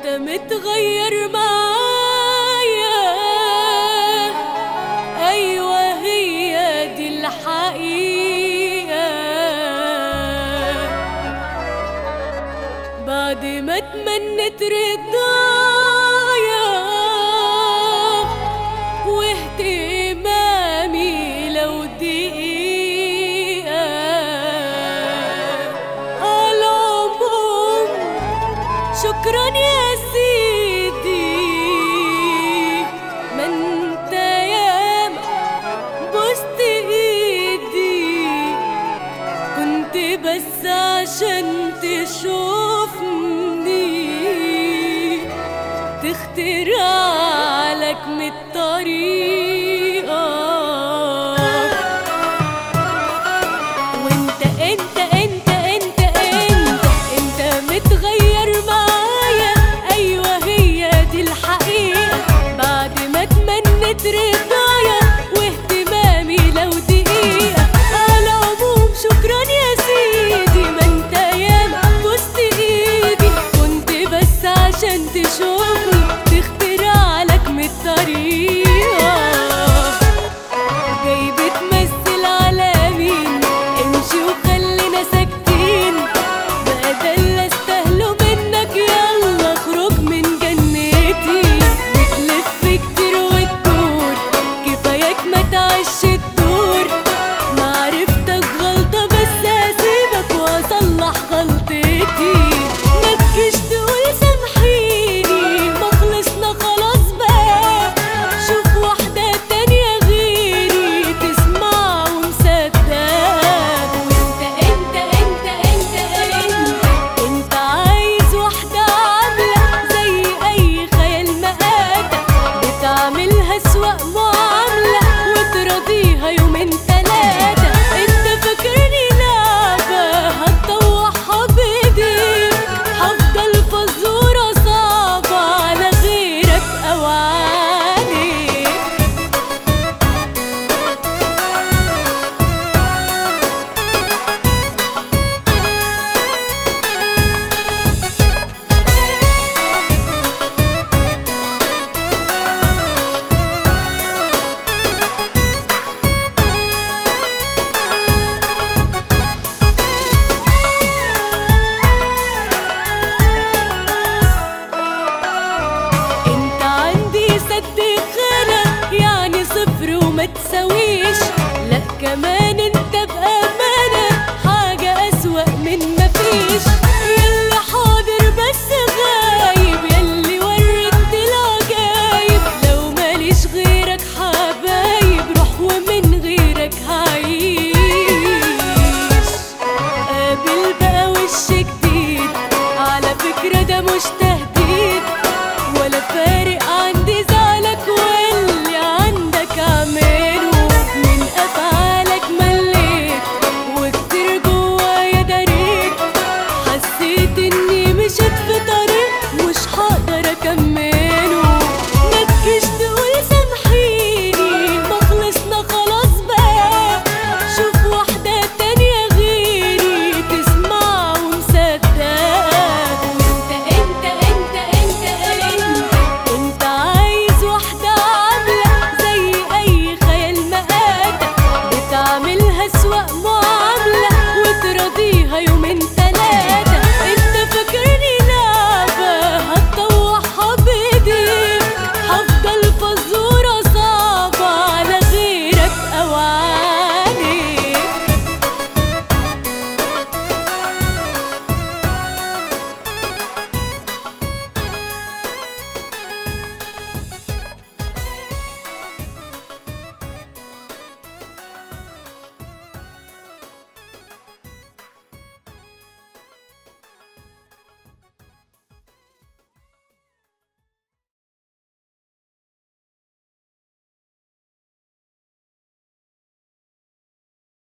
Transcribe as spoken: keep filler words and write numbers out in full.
انت متغير معايا، ايوه هي دي الحقيقة. بعد ما اتمنيت رضايا واهتمامي لو دقيقة، على العموم شكرا يا سيدي، ما انت ياما بوست ايدي، كنت بس عشان تشوفني تخترع لك من الطريقة. وانت انت انت انت انت انت متغير معايا، ايوه هي دي الحقيقة. بعد ما اتمنيت رضايا واهتمامي لو دقيقة، على العموم شكرا يا سيدي، ما انت ياما بوست ايدي، كنت بس عشان تشوفني تخترع لك من الطريقة. جاي بتمثل على مين؟ امشي وخلينا ساكتين، بقى ده اللي استاهله منك، يلا اخرج من جنتي. بتلف كتير وتدور، كفاياك ما تعيش الدور. معرفتك غلطة بس هسيبك واصلح غلطتي، متجيش تقول سامحيني، ما خلصنا خلاص بقى. شوف واحدة تانية غيري تسمع ومصدقك. وانت انت انت انت انت انت عايز واحدة عاملة زي اي خيال مآتة، بتعملها سواء معاملة وتراضيها يومين تلاتة. انت فاكرني لعبة هتطوحها بايديك، هفضل فزورة صعبة على غيرك او عليك. انت عندي سد خانة، يعني صفر وما تساويش. لا كمان انت بأمانة حاجة أسوأ من مفيش. ياللي حاضر بس غايب، ياللي وريت العجايب، لو ماليش غيرك حبايب روح ومن غيرك هعيش. قابل بقى وش جديد، على فكرة ده مش تهديد ولا فارق